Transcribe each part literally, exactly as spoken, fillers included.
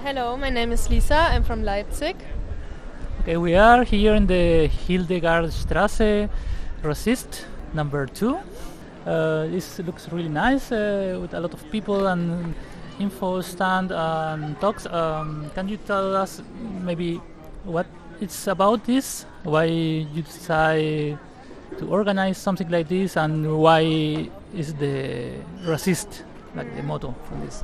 Hello, my name is Lisa. I'm from Leipzig. Okay, we are here in the Hildegardstraße Resist number two. Uh, this looks really nice uh, with a lot of people and info stand and talks. Um, can you tell us maybe what it's about this? Why you decide to organize something like this, and why is the Resist like the motto for this?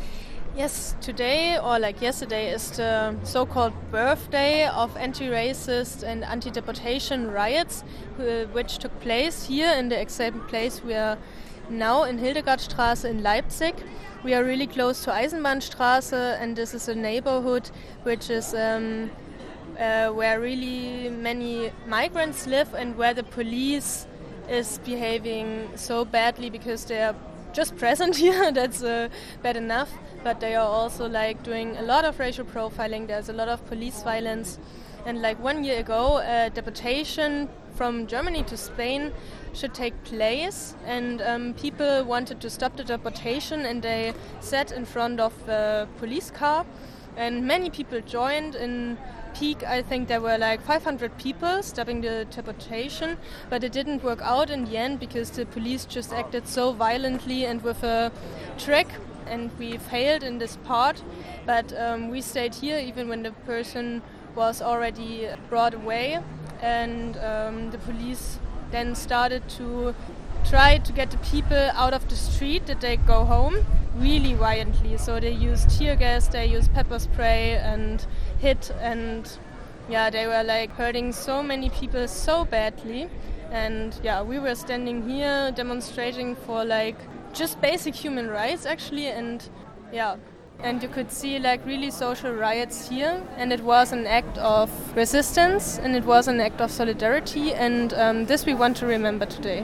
Yes, today or like yesterday is the so-called birthday of anti-racist and anti-deportation riots, uh, which took place here in the exact place we are now in Hildegardstraße in Leipzig. We are really close to Eisenbahnstraße, and this is a neighborhood which is um, uh, where really many migrants live and where the police is behaving so badly because they are just present here. That's uh, bad enough, but they are also like doing a lot of racial profiling. There's a lot of police violence, and like one year ago a deportation from Germany to Spain should take place, and um, people wanted to stop the deportation, and they sat in front of the police car, and many people joined. In peak, I think there were like five hundred people stopping the deportation, but it didn't work out in the end because the police just acted so violently and with a trick, and we failed in this part. But um, we stayed here even when the person was already brought away, and um, the police then started to try to get the people out of the street that they go home really violently. So they used tear gas, they used pepper spray and hit, and yeah, they were like hurting so many people so badly. And yeah, we were standing here demonstrating for like just basic human rights actually, and yeah, and you could see like really social riots here, and it was an act of resistance and it was an act of solidarity, and um, this we want to remember today.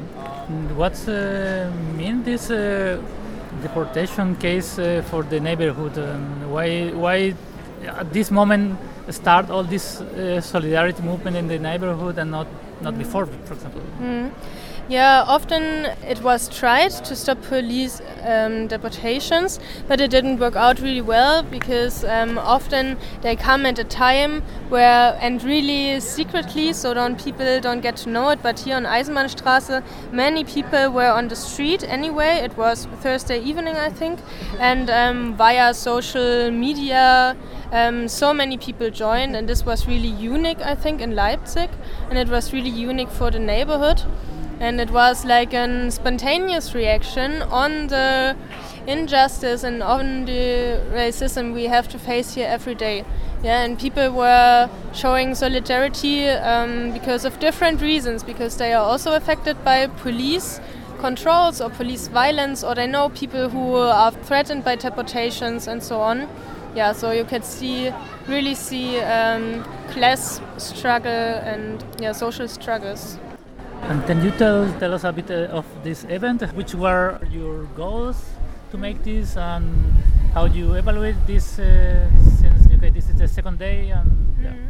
And what's uh, mean this uh, deportation case uh, for the neighborhood, and why why at this moment start all this uh, solidarity movement in the neighborhood and not not mm. before, for example? Mm. Yeah, often it was tried to stop police um, deportations, but it didn't work out really well because um, often they come at a time where, and really secretly, so don't people don't get to know it, but here on Eisenbahnstraße many people were on the street anyway. It was Thursday evening, I think, and um, via social media um, so many people joined, and this was really unique, I think, in Leipzig, and it was really unique for the neighborhood. And it was like a spontaneous reaction on the injustice and on the racism we have to face here every day. Yeah, and people were showing solidarity um, because of different reasons, because they are also affected by police controls or police violence, or they know people who are threatened by deportations and so on. Yeah, so you can see, really see um, class struggle and yeah, social struggles. And can you tell tell us a bit uh, of this event? Which were your goals to make this, and how you evaluate this? Uh, since okay, this is the second day, and yeah. Mm-hmm.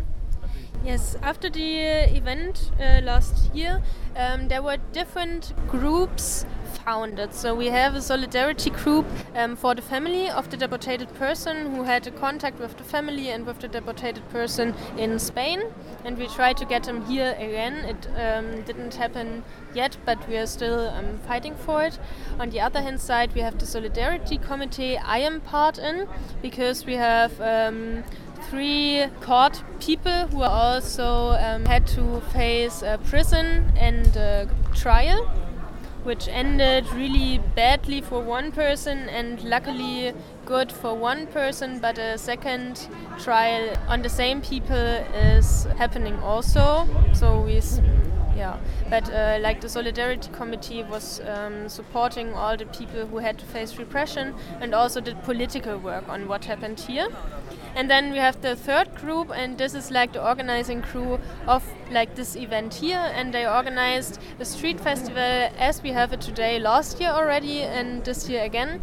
Yes, after the event uh, last year, um, there were different groups founded. So we have a solidarity group um, for the family of the deported person who had a contact with the family and with the deported person in Spain, and we tried to get him here again. It um, didn't happen yet, but we are still um, fighting for it. On the other hand side, we have the solidarity committee I am part in, because we have um, three caught people who also um, had to face a prison and a trial, which ended really badly for one person and luckily good for one person, but a second trial on the same people is happening also. So we, s- yeah, but uh, like the Solidarity Committee was um, supporting all the people who had to face repression and also did political work on what happened here. And then we have the third group, and this is like the organizing crew of like this event here, and they organized a street festival as we have it today last year already and this year again.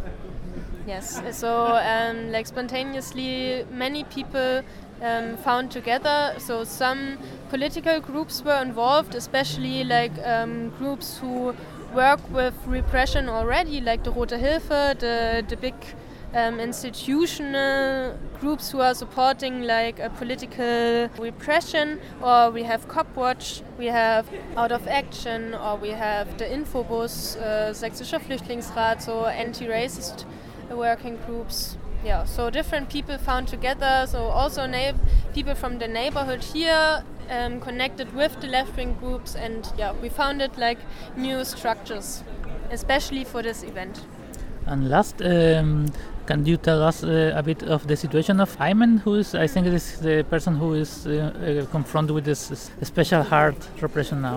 Yes, so um, like spontaneously many people um, found together. So some political groups were involved, especially like um, groups who work with repression already, like the Rote Hilfe, the, the big um, institutional groups who are supporting like a political repression, or we have Copwatch, we have Out of Action, or we have the Infobus, uh, Sächsischer Flüchtlingsrat, so anti-racist working groups. Yeah, so different people found together, so also na- people from the neighborhood here um, connected with the left-wing groups, and yeah, we founded like new structures, especially for this event. And last, um, can you tell us uh, a bit of the situation of Ayman, who is, I think, it is the person who is uh, uh, confronted with this special hard repression now?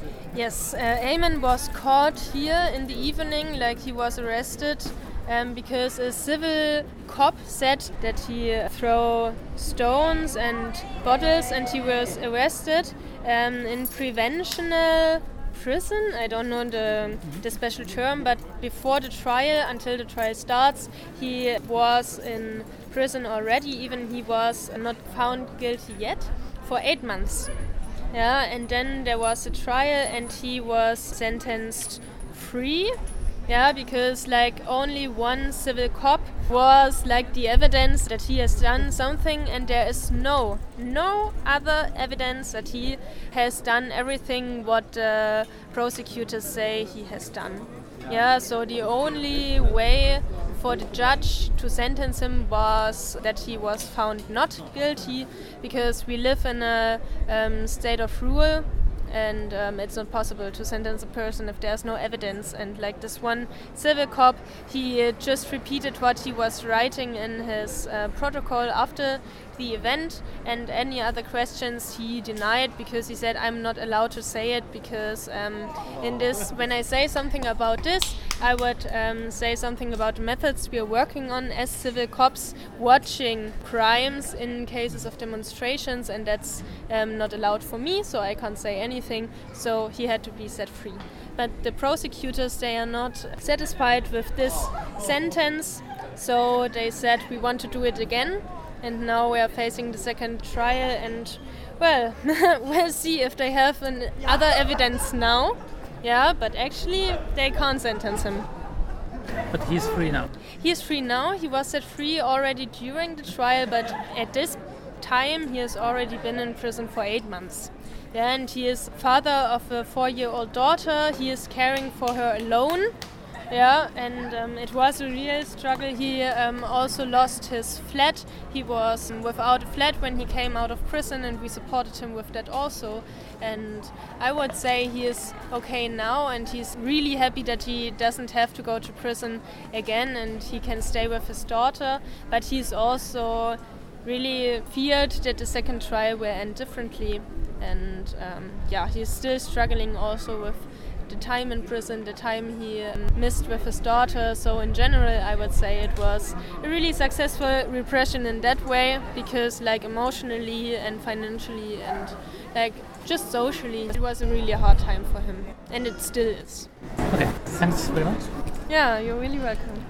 Yes, uh, Ayman was caught here in the evening, like he was arrested um, because a civil cop said that he uh, threw stones and bottles, and he was arrested um, in preventional prison. I don't know the, the special term, but before the trial, until the trial starts, he was in prison already, even he was not found guilty yet, for eight months. Yeah, and then there was a trial and he was sentenced free. Yeah, because like only one civil cop was like the evidence that he has done something, and there is no, no other evidence that he has done everything what the prosecutors say he has done. Yeah, so the only way for the judge to sentence him was that he was found not guilty, because we live in a um, state of rule, and um, it's not possible to sentence a person if there's no evidence. And like this one civil cop, he uh, just repeated what he was writing in his uh, protocol after the event, and any other questions he denied, because he said, I'm not allowed to say it, because um, in this, when I say something about this, I would um, say something about the methods we are working on as civil cops, watching crimes in cases of demonstrations, and that's um, not allowed for me, so I can't say anything, so he had to be set free. But the prosecutors, they are not satisfied with this sentence, so they said, we want to do it again, and now we are facing the second trial, and well, we'll see if they have an other evidence now. Yeah, but actually they can't sentence him. But he's free now. He is free now. He was set free already during the trial, but at this time he has already been in prison for eight months. Yeah, and he is father of a four-year-old daughter. He is caring for her alone. Yeah, and um, it was a real struggle. He um, also lost his flat. He was um, without a flat when he came out of prison, and we supported him with that also. And I would say he is okay now, and he's really happy that he doesn't have to go to prison again, and he can stay with his daughter. But he's also really feared that the second trial will end differently. And um, yeah, he's still struggling also with the time in prison, the time he um, missed with his daughter. So in general, I would say it was a really successful repression in that way, because like emotionally and financially and like just socially, it was a really hard time for him, and it still is. Okay, thanks very much. Yeah, you're really welcome.